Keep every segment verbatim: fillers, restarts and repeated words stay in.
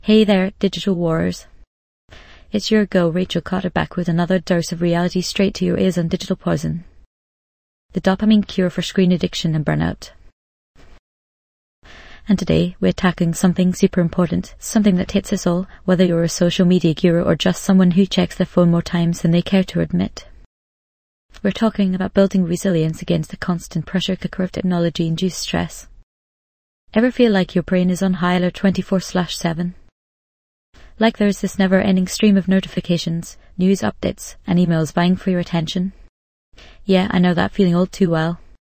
Hey there, digital warriors. It's your girl Rachel Cotter back with another dose of reality straight to your ears on Digital Poison, the dopamine cure for screen addiction and burnout. And today we're tackling something super important, something that hits us all, whether you're a social media guru or just someone who checks their phone more times than they care to admit. We're talking about building resilience against the constant pressure cooker of technology-induced stress. Ever feel like your brain is on high alert twenty-four seven? Like there's this never-ending stream of notifications, news updates, and emails vying for your attention? Yeah, I know that feeling all too well.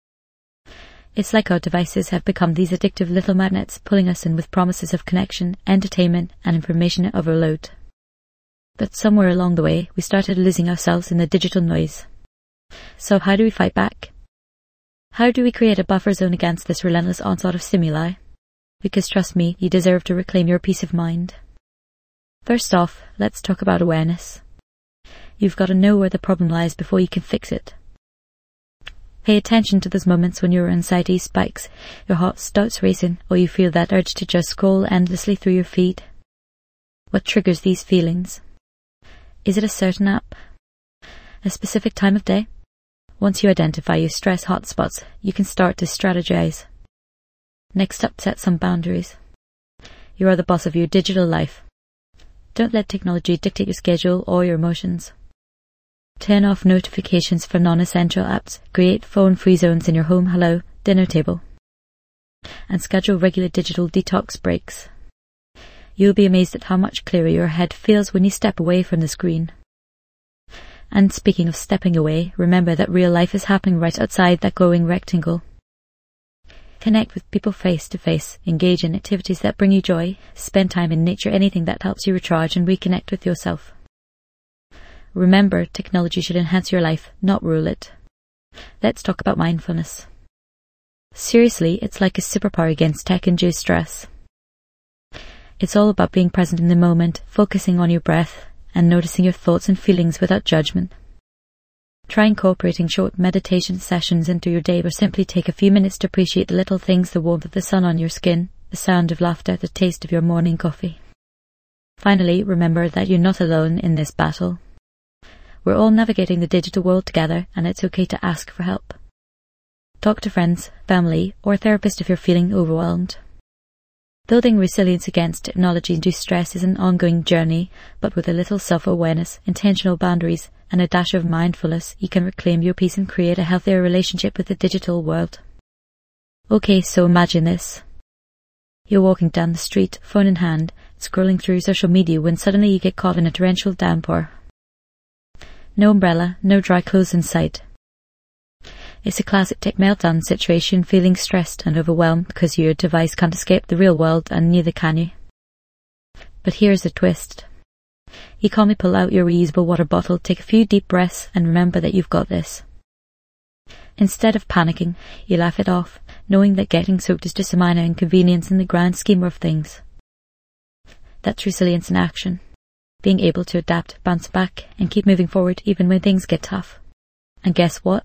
It's like our devices have become these addictive little magnets pulling us in with promises of connection, entertainment, and information overload. But somewhere along the way, we started losing ourselves in the digital noise. So how do we fight back? How do we create a buffer zone against this relentless onslaught of stimuli? Because trust me, you deserve to reclaim your peace of mind. First off, let's talk about awareness. You've got to know where the problem lies before you can fix it. Pay attention to those moments when your anxiety spikes, your heart starts racing, or you feel that urge to just scroll endlessly through your feed. What triggers these feelings? Is it a certain app? A specific time of day? Once you identify your stress hotspots, you can start to strategize. Next up, set some boundaries. You are the boss of your digital life. Don't let technology dictate your schedule or your emotions. Turn off notifications for non-essential apps, create phone-free zones in your home hello dinner table, and schedule regular digital detox breaks. You'll be amazed at how much clearer your head feels when you step away from the screen. And speaking of stepping away, remember that real life is happening right outside that glowing rectangle. Connect with people face to face, engage in activities that bring you joy, spend time in nature, anything that helps you recharge and reconnect with yourself. Remember, technology should enhance your life, not rule it. Let's talk about mindfulness. Seriously, it's like a superpower against tech-induced stress. It's all about being present in the moment, focusing on your breath, and noticing your thoughts and feelings without judgment. Try incorporating short meditation sessions into your day, or simply take a few minutes to appreciate the little things: the warmth of the sun on your skin, the sound of laughter, the taste of your morning coffee. Finally, remember that you're not alone in this battle. We're all navigating the digital world together, and it's okay to ask for help. Talk to friends, family, or a therapist if you're feeling overwhelmed. Building resilience against technology-induced stress is an ongoing journey, but with a little self-awareness, intentional boundaries, and a dash of mindfulness, you can reclaim your peace and create a healthier relationship with the digital world. Okay, so imagine this. You're walking down the street, phone in hand, scrolling through social media when suddenly you get caught in a torrential downpour. No umbrella, no dry clothes in sight. It's a classic tech meltdown situation, feeling stressed and overwhelmed because your device can't escape the real world, and neither can you. But here's the twist. You calmly pull out your reusable water bottle, take a few deep breaths, and remember that you've got this. Instead of panicking, you laugh it off, knowing that getting soaked is just a minor inconvenience in the grand scheme of things. That's resilience in action. Being able to adapt, bounce back, and keep moving forward even when things get tough. And guess what?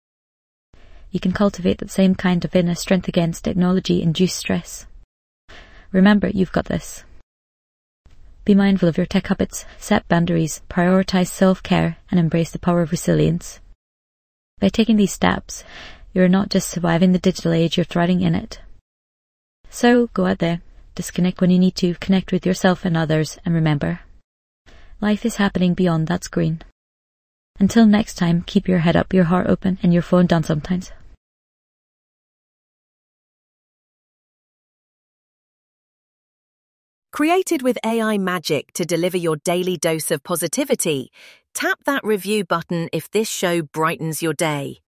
You can cultivate that same kind of inner strength against technology-induced stress. Remember, you've got this. Be mindful of your tech habits, set boundaries, prioritize self-care, and embrace the power of resilience. By taking these steps, you're not just surviving the digital age, you're thriving in it. So, go out there, disconnect when you need to, connect with yourself and others, and remember, life is happening beyond that screen. Until next time, keep your head up, your heart open, and your phone down sometimes. Created with A I magic to deliver your daily dose of positivity, tap that review button if this show brightens your day.